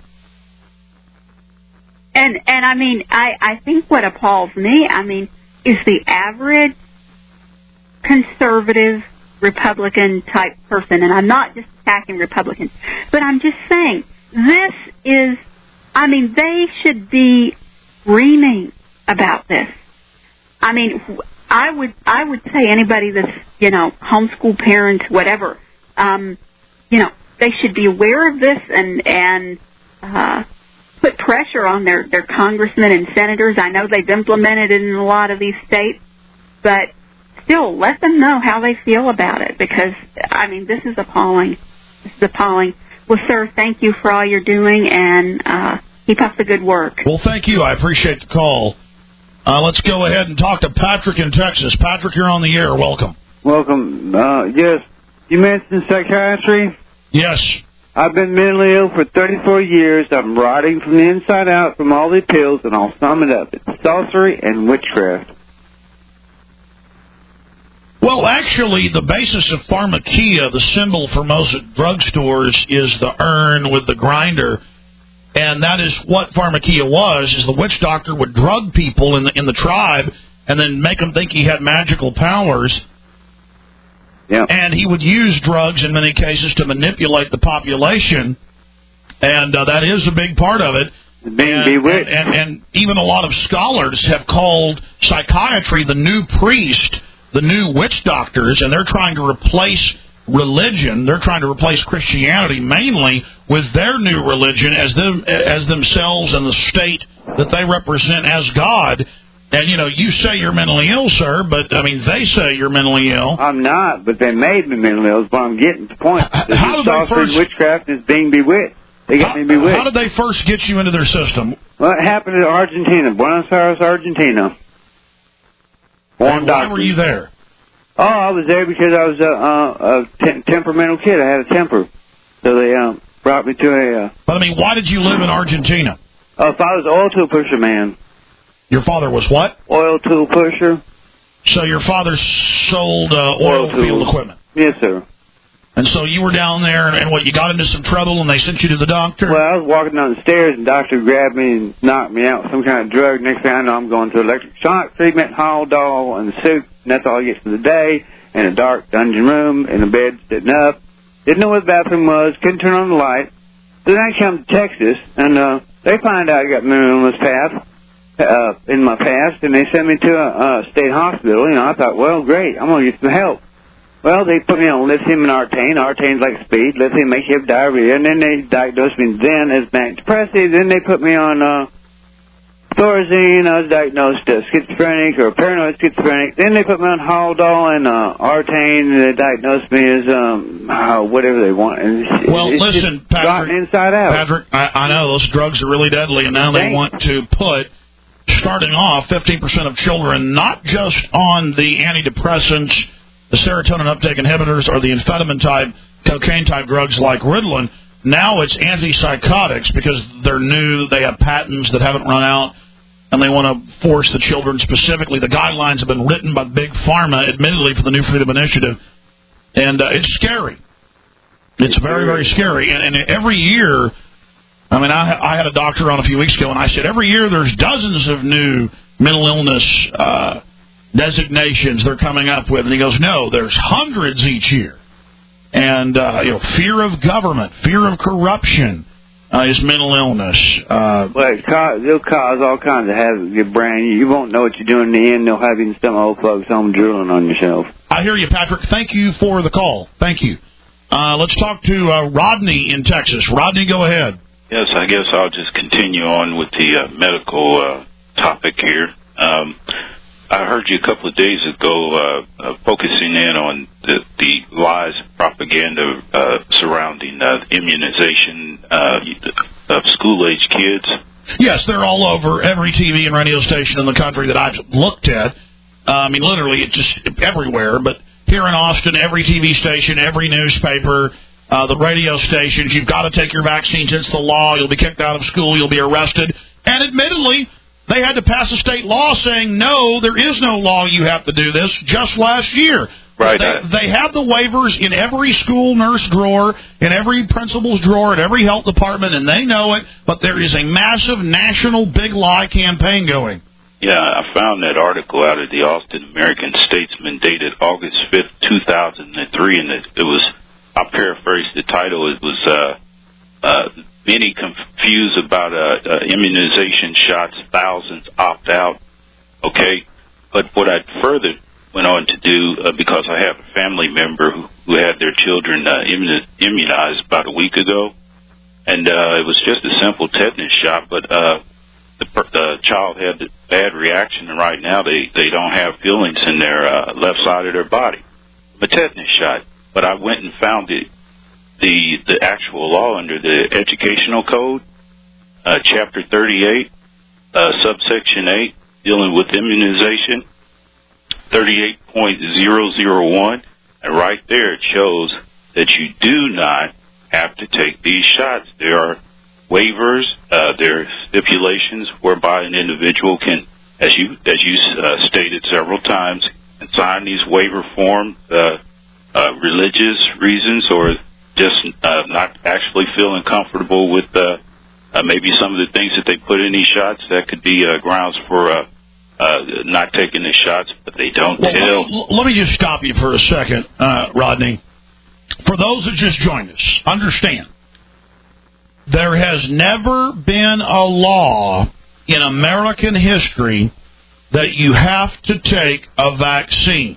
And, and I mean, I, I think what appalls me, I mean, is the average conservative Republican-type person, and I'm not just attacking Republicans, but I'm just saying, this is, I mean, they should be screaming about this. I mean, I would I would say anybody that's, you know, homeschool parents, whatever, um, you know, they should be aware of this and and uh, put pressure on their, their congressmen and senators. I know they've implemented it in a lot of these states, but still, let them know how they feel about it, because, I mean, this is appalling. This is appalling. Well, sir, thank you for all you're doing, and uh, keep up the good work. Well, thank you. I appreciate the call. Uh, let's go ahead and talk to Patrick in Texas. Patrick, you're on the air. Welcome. Welcome. Uh, yes, you mentioned psychiatry? Yes. I've been mentally ill for thirty-four years. I'm rotting from the inside out from all the pills, and I'll sum it up. It's sorcery and witchcraft. Well, actually, the basis of pharmakia, the symbol for most drugstores, is the urn with the grinder. And that is what pharmakia was, is the witch doctor would drug people in the, in the tribe and then make them think he had magical powers. Yeah. And he would use drugs in many cases to manipulate the population. And uh, that is a big part of it. Being and, bewitched. And, and, and even a lot of scholars have called psychiatry the new priest, the new witch doctors, and they're trying to replace religion. They're trying to replace Christianity mainly with their new religion as them as themselves and the state that they represent as God. And, you know, you say you're mentally ill, sir, but, I mean, they say you're mentally ill. I'm not, but they made me mentally ill is what I'm getting to the point. This How is did they sorcery, first... witchcraft is being bewitched. They got how, me bewitched. How did they first get you into their system? Well, it happened in Argentina, Buenos Aires, Argentina. And why were you there? Oh, I was there because I was a, a, a tem- temperamental kid. I had a temper. So they um, brought me to a... Uh, but, I mean, why did you live in Argentina? Uh, if I was an oil tool pusher, man. Your father was what? Oil tool pusher. So your father sold uh, oil, oil field equipment? Yes, sir. And so you were down there, and, and what, you got into some trouble, and they sent you to the doctor? Well, I was walking down the stairs, and the doctor grabbed me and knocked me out with some kind of drug. Next thing I know, I'm going to electric shock treatment, Hall doll, and the suit, and that's all I get for the day, in a dark dungeon room, in a bed sitting up. Didn't know where the bathroom was, couldn't turn on the light. So then I come to Texas, and uh, they find out I got mental illness path uh, in my past, and they sent me to a, a state hospital. You know, I thought, well, great, I'm going to get some help. Well, they put me on lithium and artane. Artane's like speed. Lithium makes you have diarrhea. And then they diagnosed me then as manic depressive. Then they put me on uh, Thorazine. I was diagnosed uh, schizophrenic or paranoid schizophrenic. Then they put me on Haldol and uh, Artane. And they diagnosed me as um, uh, whatever they want. And it's, well, it's listen, just Patrick. gotten inside out. Patrick, I, I know those drugs are really deadly, and now they Thanks. want to put, starting off, fifteen percent of children not just on the antidepressants, the serotonin uptake inhibitors, or the amphetamine type, cocaine type drugs like Ritalin. Now it's antipsychotics because they're new, they have patents that haven't run out, and they want to force the children specifically. The guidelines have been written by Big Pharma, admittedly, for the New Freedom Initiative, and uh, it's scary. It's very, very scary. And, and every year, I mean, I, I had a doctor on a few weeks ago, and I said, every year there's dozens of new mental illness uh designations they're coming up with, and he goes, no, there's hundreds each year. And, uh, you know, fear of government, fear of corruption uh, is mental illness. Uh, well, it cause, it'll cause all kinds of havoc in your brain. You won't know what you're doing in the end. They'll have you in some old folks home drooling on yourself. I hear you, Patrick. Thank you for the call. Thank you. Uh, let's talk to uh, Rodney in Texas. Rodney, go ahead. Yes, I guess I'll just continue on with the uh, medical uh, topic here. Um I heard you a couple of days ago uh, uh, focusing in on the, the lies and propaganda uh, surrounding uh, immunization uh, of school-age kids. Yes, they're all over every T V and radio station in the country that I've looked at. Uh, I mean, literally, it's just everywhere. But here in Austin, every T V station, every newspaper, uh, the radio stations, you've got to take your vaccines. It's the law. You'll be kicked out of school. You'll be arrested. And admittedly, they had to pass a state law saying, no, there is no law you have to do this, just last year. Right. They, they have the waivers in every school nurse drawer, in every principal's drawer, in every health department, and they know it, but there is a massive national big lie campaign going. Yeah, I found that article out of the Austin American Statesman dated August fifth, two thousand three, and it, it was, I'll paraphrase the title, it was, uh, uh, many confused about uh, uh, immunization shots, thousands opt out. Okay, but what I'd further went on to do, uh, because I have a family member who, who had their children uh, immun- immunized about a week ago, and uh, it was just a simple tetanus shot, but uh, the, the child had a bad reaction, and right now they, they don't have feelings in their uh, left side of their body. A tetanus shot. But I went and found the the, the actual law under the Educational Code, uh, Chapter thirty-eight, uh, subsection eight, dealing with immunization, thirty-eight point zero zero one, and right there it shows that you do not have to take these shots. There are waivers, uh, there are stipulations whereby an individual can, as you as you uh, stated several times, can sign these waiver forms, uh, uh, religious reasons, or just uh, not actually feeling comfortable with uh, uh, maybe some of the things that they put in these shots. That could be uh, grounds for uh, uh, not taking the shots, but they don't well, tell. Let me, let me just stop you for a second, uh, Rodney. For those that just joined us, understand, there has never been a law in American history that you have to take a vaccine.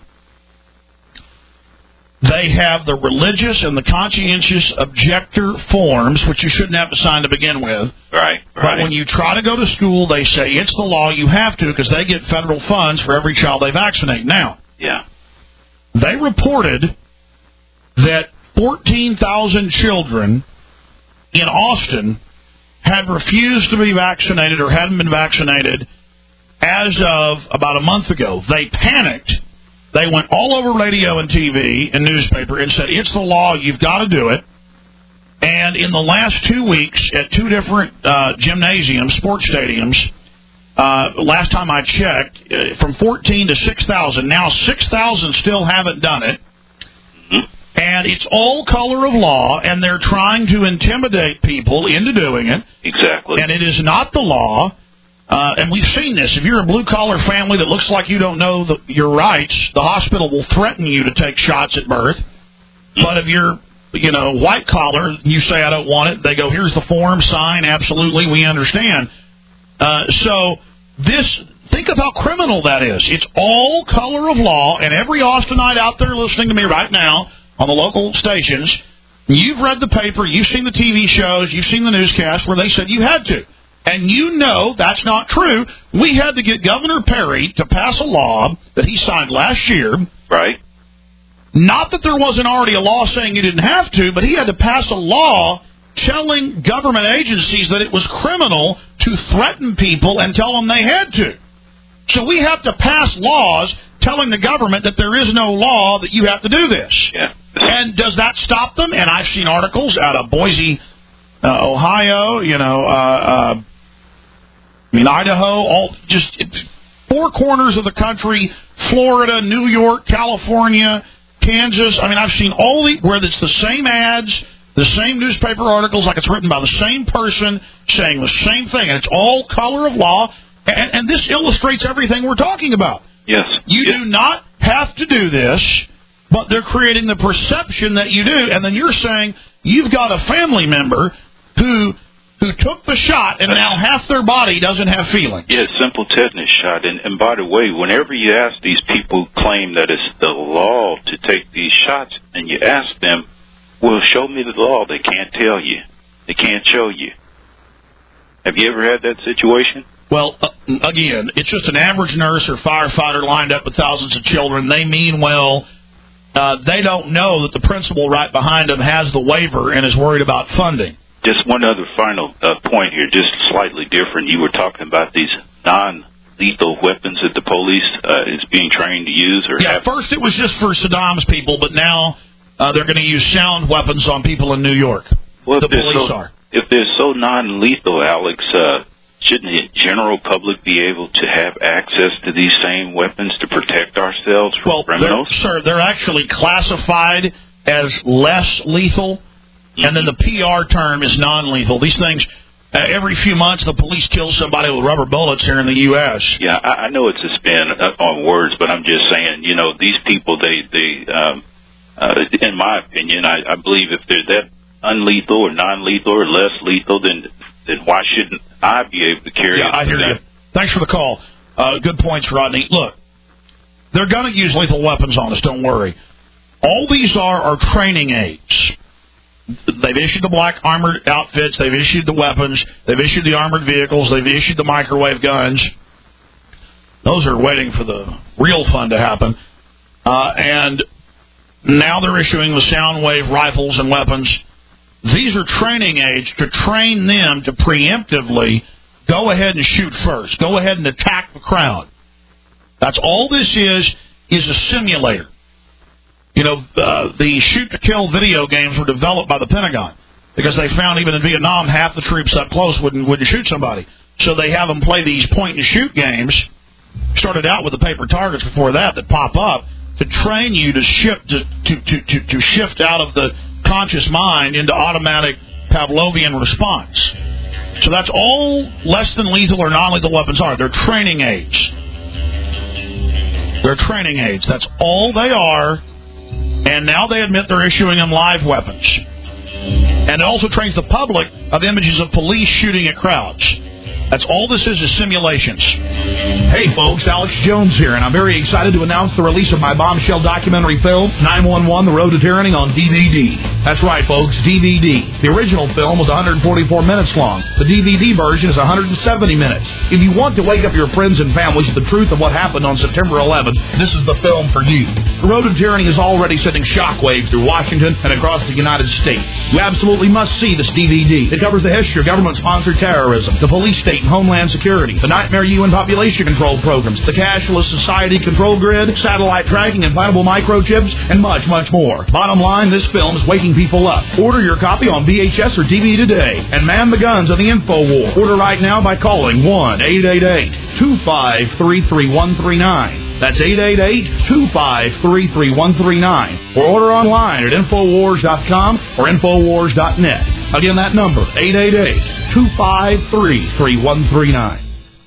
They have the religious and the conscientious objector forms, which you shouldn't have to sign to begin with. Right, right. But when you try to go to school, they say it's the law, you have to, because they get federal funds for every child they vaccinate. Now, yeah, they reported that fourteen thousand children in Austin had refused to be vaccinated or hadn't been vaccinated as of about a month ago. They panicked. They went all over radio and T V and newspaper and said, it's the law, you've got to do it. And in the last two weeks at two different uh, gymnasiums, sports stadiums, uh, last time I checked, uh, from fourteen to six thousand. Now six thousand still haven't done it. Mm-hmm. And it's all color of law, and they're trying to intimidate people into doing it. Exactly. And it is not the law. Uh, and we've seen this. If you're a blue-collar family that looks like you don't know the, your rights, the hospital will threaten you to take shots at birth. But if you're, you know, white-collar, you say, I don't want it, they go, here's the form, sign, absolutely, we understand. Uh, so this, think of how criminal that is. It's all color of law, and every Austinite out there listening to me right now on the local stations, you've read the paper, you've seen the T V shows, you've seen the newscasts where they said you had to. And you know that's not true. We had to get Governor Perry to pass a law that he signed last year. Right. Not that there wasn't already a law saying you didn't have to, but he had to pass a law telling government agencies that it was criminal to threaten people and tell them they had to. So we have to pass laws telling the government that there is no law that you have to do this. Yeah. And does that stop them? And I've seen articles out of Boise, uh, Ohio, you know, uh, uh, I mean, Idaho, all just it, four corners of the country, Florida, New York, California, Kansas. I mean, I've seen all the, where it's the same ads, the same newspaper articles, like it's written by the same person saying the same thing, and it's all color of law, and, and this illustrates everything we're talking about. Yes. You yes. do not have to do this, but they're creating the perception that you do, and then you're saying you've got a family member who... who took the shot, and now half their body doesn't have feelings. Yeah, simple tetanus shot. And, and by the way, whenever you ask these people who claim that it's the law to take these shots, and you ask them, well, show me the law, they can't tell you. They can't show you. Have you ever had that situation? Well, uh, again, it's just an average nurse or firefighter lined up with thousands of children. They mean well. Uh, they don't know that the principal right behind them has the waiver and is worried about funding. Just one other final uh, point here, just slightly different. You were talking about these non-lethal weapons that the police uh, is being trained to use. Or yeah, have. First it was just for Saddam's people, but now uh, they're going to use sound weapons on people in New York. Well, the police so, are. If they're so non-lethal, Alex, uh, shouldn't the general public be able to have access to these same weapons to protect ourselves from well, criminals? They're, sir, they're actually classified as less lethal. And then the P R term is non-lethal. These things, uh, every few months, the police kill somebody with rubber bullets here in the U S Yeah, I, I know it's a spin on words, but I'm just saying, you know, these people, they, they, um, uh, in my opinion, I, I believe if they're that unlethal or non-lethal or less lethal, then then why shouldn't I be able to carry yeah, it? I hear that? you. Thanks for the call. Uh, good points, Rodney. Look, They're going to use lethal weapons on us, don't worry. All these are are training aids. They've issued the black armored outfits. They've issued the weapons. They've issued the armored vehicles. They've issued the microwave guns. Those are waiting for the real fun to happen. Uh, and now they're issuing the sound wave rifles and weapons. These are training aids to train them to preemptively go ahead and shoot first. Go ahead and attack the crowd. That's all this is, is a simulator. You know, uh, the shoot-to-kill video games were developed by the Pentagon because they found even in Vietnam half the troops up close wouldn't, wouldn't shoot somebody. So they have them play these point-and-shoot games. Started out with the paper targets before that that pop up to train you to shift to, to, to, to, to shift out of the conscious mind into automatic Pavlovian response. So that's all less than lethal or non-lethal weapons are. They're training aids. They're training aids. That's all they are. And now they admit they're issuing them live weapons. And it also trains the public of images of police shooting at crowds. That's all this is, is simulations. Hey, folks, Alex Jones here, and I'm very excited to announce the release of my bombshell documentary film, nine one one, The Road to Tyranny, on D V D. That's right, folks, D V D. The original film was one hundred forty-four minutes long. The D V D version is one hundred seventy minutes. If you want to wake up your friends and families to the truth of what happened on September eleventh, this is the film for you. The Road to Tyranny is already sending shockwaves through Washington and across the United States. You absolutely must see this D V D. It covers the history of government-sponsored terrorism, the police state and homeland security, the Nightmare U N population control programs, the cashless society control grid, satellite tracking, implantable microchips, and much, much more. Bottom line, this film is waking people up. Order your copy on V H S or D V D today, and man the guns of the info war. Order right now by calling one eight eight eight, two five three, three one three nine. That's eight eight eight, two five three, three one three nine. Or order online at infowars dot com or infowars dot net. Again, that number, eight eight eight, two five three, three one three nine.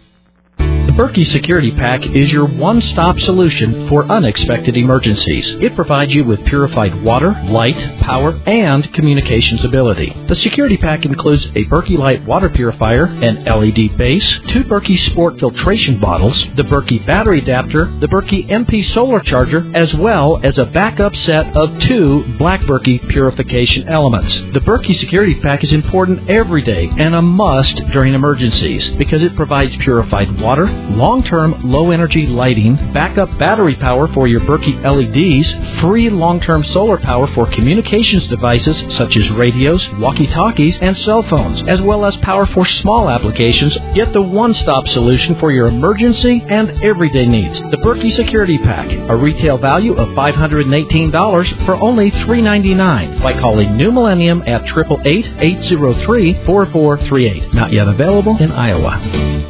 The Berkey Security Pack is your one-stop solution for unexpected emergencies. It provides you with purified water, light, power, and communications ability. The Security Pack includes a Berkey Light water purifier, an L E D base, two Berkey Sport filtration bottles, the Berkey battery adapter, the Berkey M P solar charger, as well as a backup set of two Black Berkey purification elements. The Berkey Security Pack is important every day and a must during emergencies because it provides purified water, long-term low-energy lighting, backup battery power for your Berkey L E Ds, free long-term solar power for communications devices such as radios, walkie-talkies, and cell phones, as well as power for small applications. Get the one-stop solution for your emergency and everyday needs. The Berkey Security Pack, a retail value of five hundred eighteen dollars for only three ninety-nine by calling New Millennium at eight eight eight, eight zero three, four four three eight. Not yet available in Iowa.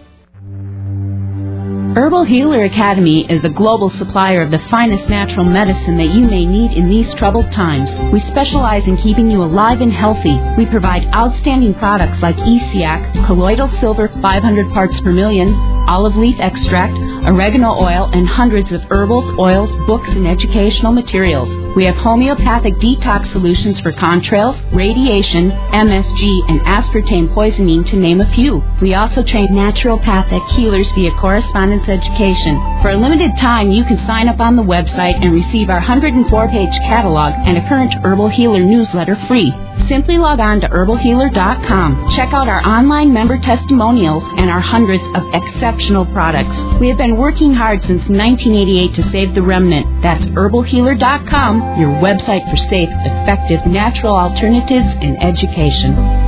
Herbal Healer Academy is a global supplier of the finest natural medicine that you may need in these troubled times. We specialize in keeping you alive and healthy. We provide outstanding products like E C A C, colloidal silver five hundred parts per million, olive leaf extract, oregano oil, and hundreds of herbals, oils, books, and educational materials. We have homeopathic detox solutions for contrails, radiation, M S G, and aspartame poisoning, to name a few. We also train naturopathic healers via correspondence education. For a limited time, you can sign up on the website and receive our one hundred four page catalog and a current Herbal Healer newsletter free. Simply log on to herbal healer dot com. Check out our online member testimonials and our hundreds of exceptional products. We have been working hard since nineteen eighty-eight to save the remnant. That's herbal healer dot com, your website for safe, effective, natural alternatives in education.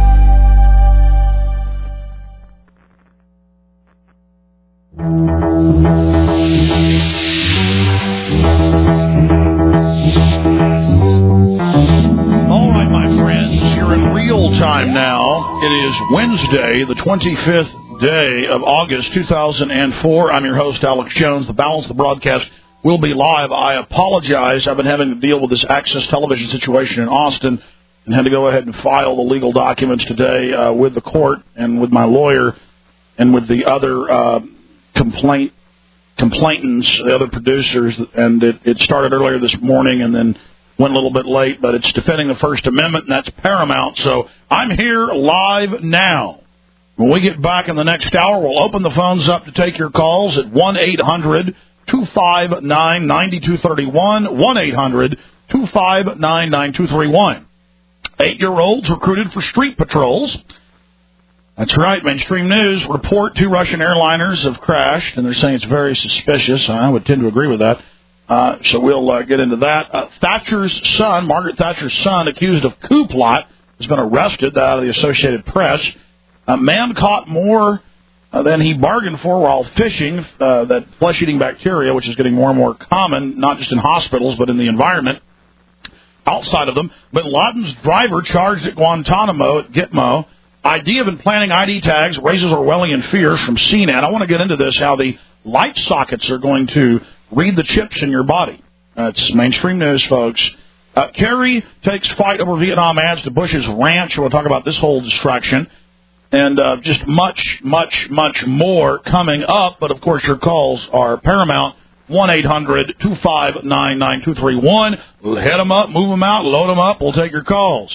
All right, my friends, you're in real time now. It is Wednesday, the twenty-fifth day of August, two thousand four. I'm your host, Alex Jones. The balance of the broadcast will be live. I apologize. I've been having to deal with this Access Television situation in Austin and had to go ahead and file the legal documents today uh, with the court and with my lawyer and with the other uh, complaint complainants, the other producers, and it, it started earlier this morning and then went a little bit late, but it's defending the First Amendment, and that's paramount. So I'm here live now. When we get back in the next hour, we'll open the phones up to take your calls at one eight hundred two five nine, nine two three one, one eight hundred, two five nine, nine two three one. Eight-year-olds recruited for street patrols. That's right. Mainstream news report two Russian airliners have crashed, and they're saying it's very suspicious. I would tend to agree with that. Uh, so we'll uh, get into that. Uh, Thatcher's son, Margaret Thatcher's son, accused of coup plot, has been arrested out of the Associated Press. A man caught more uh, than he bargained for while fishing uh, that flesh-eating bacteria, which is getting more and more common, not just in hospitals, but in the environment outside of them. Bin Laden's driver charged at Guantanamo at Gitmo. Idea of implanting I D tags raises Orwellian fears from C NET. I want to get into this, how the light sockets are going to read the chips in your body. Uh, it's mainstream news, folks. Uh, Kerry takes fight over Vietnam ads to Bush's ranch. We'll talk about this whole distraction. And uh, just much, much, much more coming up. But, of course, your calls are paramount. one eight hundred, two five nine, nine two three one. Head them up, move them out, load them up. We'll take your calls.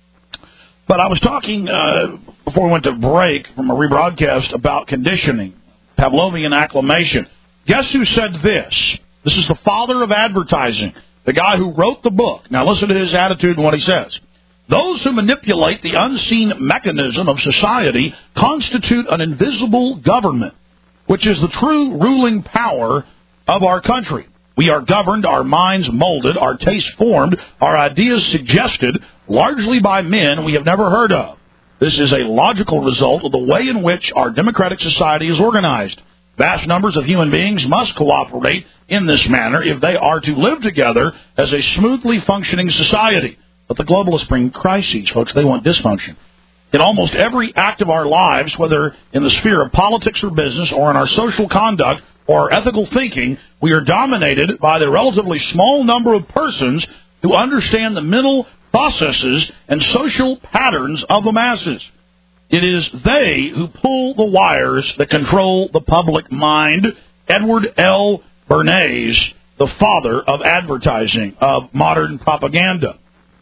But I was talking uh, before we went to break from a rebroadcast about conditioning, Pavlovian acclimation. Guess who said this? This is the father of advertising, the guy who wrote the book. Now listen to his attitude and what he says. Those who manipulate the unseen mechanism of society constitute an invisible government, which is the true ruling power of our country. We are governed, our minds molded, our tastes formed, our ideas suggested, largely by men we have never heard of. This is a logical result of the way in which our democratic society is organized. Vast numbers of human beings must cooperate in this manner if they are to live together as a smoothly functioning society. But the globalists bring crises, folks. They want dysfunction. In almost every act of our lives, whether in the sphere of politics or business or in our social conduct or ethical thinking, we are dominated by the relatively small number of persons who understand the mental processes and social patterns of the masses. It is they who pull the wires that control the public mind. Edward L. Bernays, the father of advertising, of modern propaganda.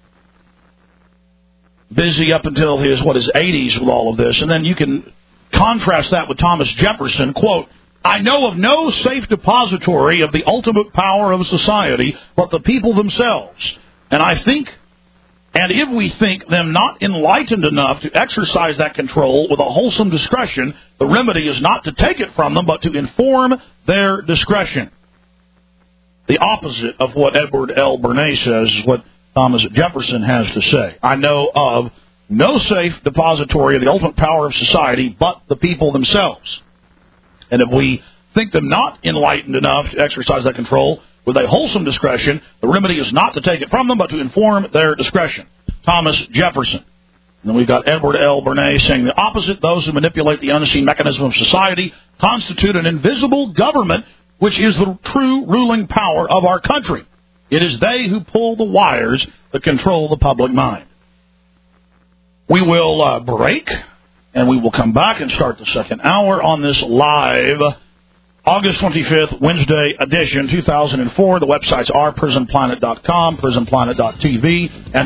Busy up until his, what, his eighties with all of this. And then you can contrast that with Thomas Jefferson. Quote, I know of no safe depository of the ultimate power of society but the people themselves. And I think, and if we think them not enlightened enough to exercise that control with a wholesome discretion, the remedy is not to take it from them, but to inform their discretion. The opposite of what Edward L. Bernays says is what Thomas Jefferson has to say. I know of no safe depository of the ultimate power of society but the people themselves. And if we think them not enlightened enough to exercise that control with a wholesome discretion, the remedy is not to take it from them, but to inform their discretion. Thomas Jefferson. And then we've got Edward L. Bernays saying the opposite. Those who manipulate the unseen mechanism of society constitute an invisible government, which is the true ruling power of our country. It is they who pull the wires that control the public mind. We will uh, break, and we will come back and start the second hour on this live August twenty-fifth, Wednesday edition, two thousand four. The websites are prison planet dot com, prison planet dot t v, and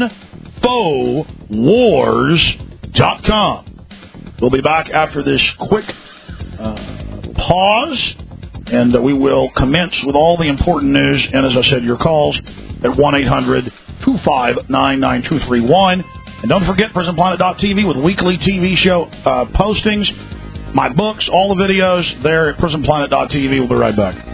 infowars dot com. We'll be back after this quick uh, pause, and uh, we will commence with all the important news. And as I said, your calls at one eight hundred, two five nine, nine two three one. And don't forget prison planet dot t v with weekly T V show uh, postings. My books, all the videos there at prison planet dot t v. We'll be right back.